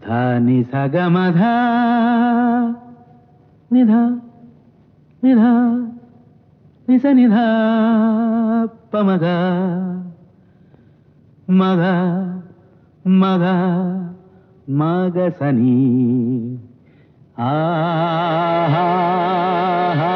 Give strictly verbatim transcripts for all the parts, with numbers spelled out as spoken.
धा नि सा ग म धा नि धा नि धा नि सा नि धा प म ग म ग म ग म ग स नि आ हा हा।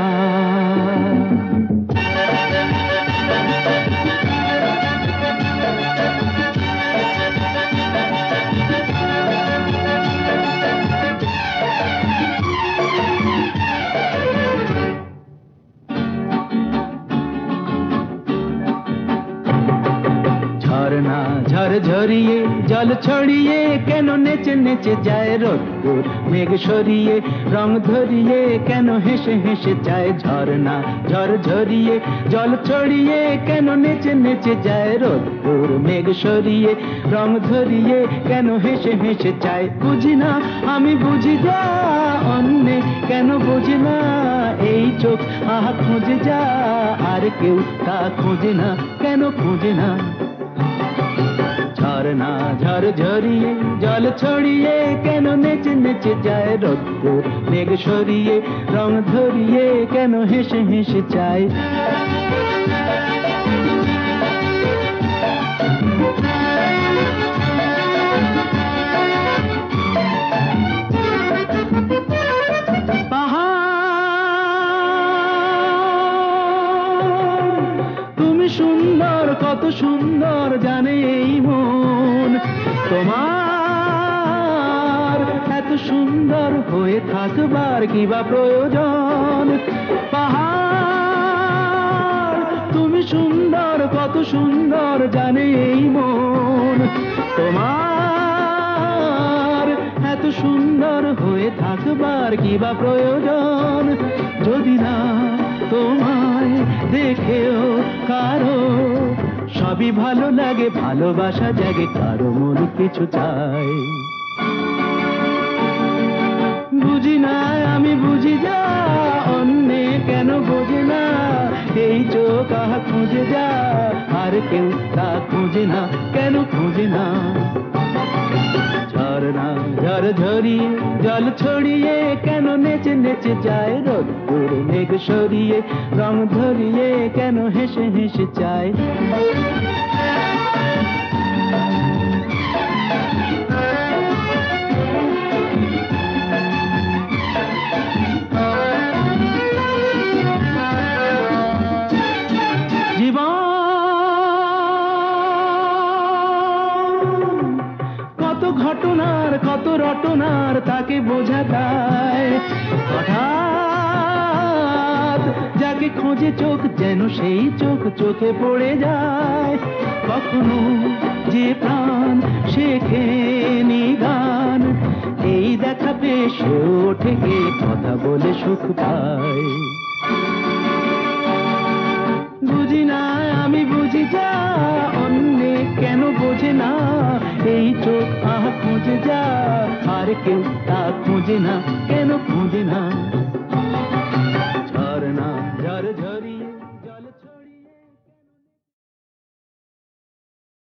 ঝরনা ঝরঝরিয়ে জল ছড়িয়ে কেন নেচে নেচে যায় রোদ্দুর মেঘ সরিয়ে রং ধরিয়ে কেন হেসে হেসে যায় ঝরনা ঝরঝরিয়ে জল ছড়িয়ে কেন নেচে নেচে যায় রোদ্দুর মেঘ সরিয়ে রং ধরিয়ে কেন হেসে হেসে যায় বুঝি না আমি বুঝি যা অন্যে কেন বুঝি না এই চোখ আহা খুঁজে যা আর কেউ তা খুঁজে না কেন খুঁজে না ঝরনা ঝরঝরিয়ে জল ছড়িয়ে কেন নেচে নেচে যায় রোদ্দুর মেঘ সরিয়ে রং ধরিয়ে কেন হেসে হেসে চায় তুমি সুন্দর কত সুন্দর জানে এই মন তোমার এত সুন্দর হয়ে থাকবার কি বা প্রয়োজন পাহাড় তুমি সুন্দর কত সুন্দর জানে এই মন তোমার এত সুন্দর হয়ে থাকবার কি বা প্রয়োজন যদি না তোমায় দেখেও কারো সবই ভালো লাগে ভালোবাসা জাগে কারো মন কিছু চাই বুঝি না আমি বুঝি যা অন্যে কেন বোঝে না এই চোখ আহা খুঁজে যা আর কেউ তা খুঁজে না কেন খুঁজে না ঝরনা ঝরঝরিয়ে জল ছড়িয়ে কেন নেচে নেচে যায় রোদ্দুর মেঘ সরিয়ে রং ধরিয়ে কেন হেসে হেসে চায় ঘটনার কত রটনার তাকে বোঝা যায় হঠাৎ যাকে খোঁজে চোখ যেন সেই চোখ চোখে পড়ে যায় কখনো যে প্রাণ শেখে নি গান এই দেখা পেয়ে সে ওঠে গিয়ে কথা বলে সুখ পায় বুঝি না আমি বুঝি যা অন্যে কেন বোঝে না এই চোখ আহা খুঁজে যা আর কেউ তা খুঁজে না কেন খুঁজে না